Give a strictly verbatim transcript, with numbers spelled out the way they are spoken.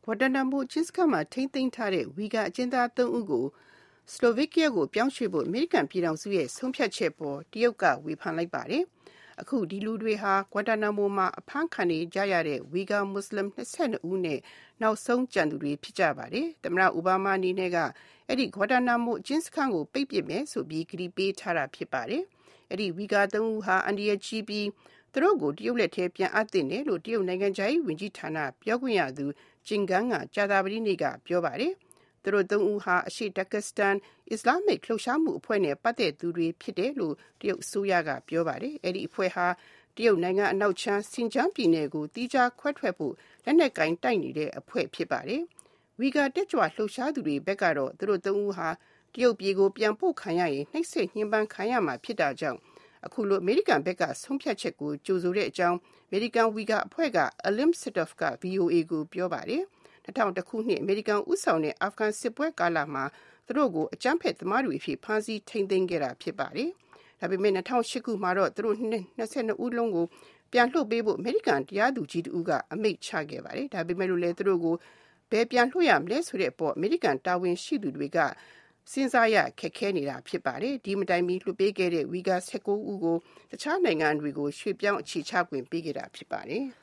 Guantanamo အကျဉ်းစခန်းမှာထိန်းသိမ်းထားတဲ့ဝီဂါအကျဉ်းသားသုံးဦးကိုစလိုဗက်ကီးယားကိုပြောင်းရွှေ့ဖို့အမေရိကန်ပြည်ထောင်စုရဲ့ဆုံးဖြတ်ချက်ပေါ်တရုတ်ကဝေဖန်လိုက်ပါတယ်။အခုဒီလူတွေဟာ Guantanamo မှာအဖမ်းခံနေကြရတဲ့ဝီဂါမွတ်စလင်နှစ်ဆယ့်နှစ်ဦးနဲ့နောက်ဆုံးကျန်သူတွေဖြစ်ကြပါတယ်။သမ္မတအိုဘားမားအနေနဲ့ကအဲ့ဒီ Guantanamo အကျဉ်းစခန်းကိုပိတ်ပစ်မယ်ဆိုပြီးကတိပေးထားတာဖြစ်ပါတယ်။အဲ့ဒီဝီဂါသုံးဦးဟာအန်ဒီရကြီးပြီးသူတို့ကိုတရုတ်လက်ထဲပြန်အပ်တင်တယ်လို့တရုတ်နိုင်ငံခြားရေးဝန်ကြီးဌာနပြောခွင့်ရသူဂျင်ဂန်ကကြာသပတေးနေ့ကပြောပါတယ်။သူတို့သုံးဦးဟာအရှေ့တက္ကစ္စတန်အစ္စလာမစ်လှုပ်ရှားမှုအဖွဲ့နဲ့ပတ်သက်သူတွေဖြစ်တယ်လို့တရုတ်အစိုးရကပြောပါတယ်။အဲ့ဒီအဖွဲ့ဟာတရုတ်နိုင်ငံအနောက်ချမ်းစင်ဂျန်းပြည်နယ်ကိုတီးခြားခွဲထွက်ဖို့လက်နက်ကင်တိုက်နေတဲ့အဖွဲ့ဖြစ်ပါတယ်။ဝီဂါတက်ကြွလှုပ်ရှားသူတွေဘက်ကတော့သူတို့သုံးဦးဟာတရုတ်ပြည်ကိုပြန်ပို့ခံရရင်နှိပ်စက်ညှဉ်းပန်းခံရမှာဖြစ်တာကြောင့်အခုလိုအမေရိကန်ဘက်ကဆုံးဖြတ်ချက်ကိုကြိုဆိုတဲ့အကြောင်းအမေရိကန်ဝီဂါအဖွဲ့က Alim Sidov က ဗီအိုအေ ကိုပြောပါတယ်။၂၀၀၁ခုနှစ်အမေရိကန်ဦးဆောင်တဲ့အာဖဂန်စစ်ပွဲကာလမှာသူတို့ကိုအကြမ်းဖက်သမားတွေအဖြစ်ဖမ်းဆီးထိန်းသိမ်းခဲ့တာဖြစ်ပါတယ်။ဒါပေမဲ့၂၀၀၈ခုမှာတော့သူတို့နှစ်ဆယ့်နှစ်ဦးလုံးကိုပြန်လွှတ်ပေးဖို့အမေရိကန်တရားသူကြီးတဦးကအမိန့်ချခဲ့ပါတယ်။ဒါပေမဲ့လို့လည်းသူတို့ကိုဘယ်ပြန်လွှတ်ရမလဲဆိုတဲ့အပေါ်အမေရိကန်တာဝန်ရှိသူတွေကစဉ်းစားရခက်ခဲနေတာဖြစ်ပါတယ်။ဒီမတိုင်မီလွှတ်ပေးခဲ့တဲ့ဝီဂါဆယ့်ကိုးဦးကိုတခြားနိုင်ငံတွေကိုရွှေ့ပြောင်းအခြေချခွင့်ပေးခဲ့တာဖြစ်ပါတယ်။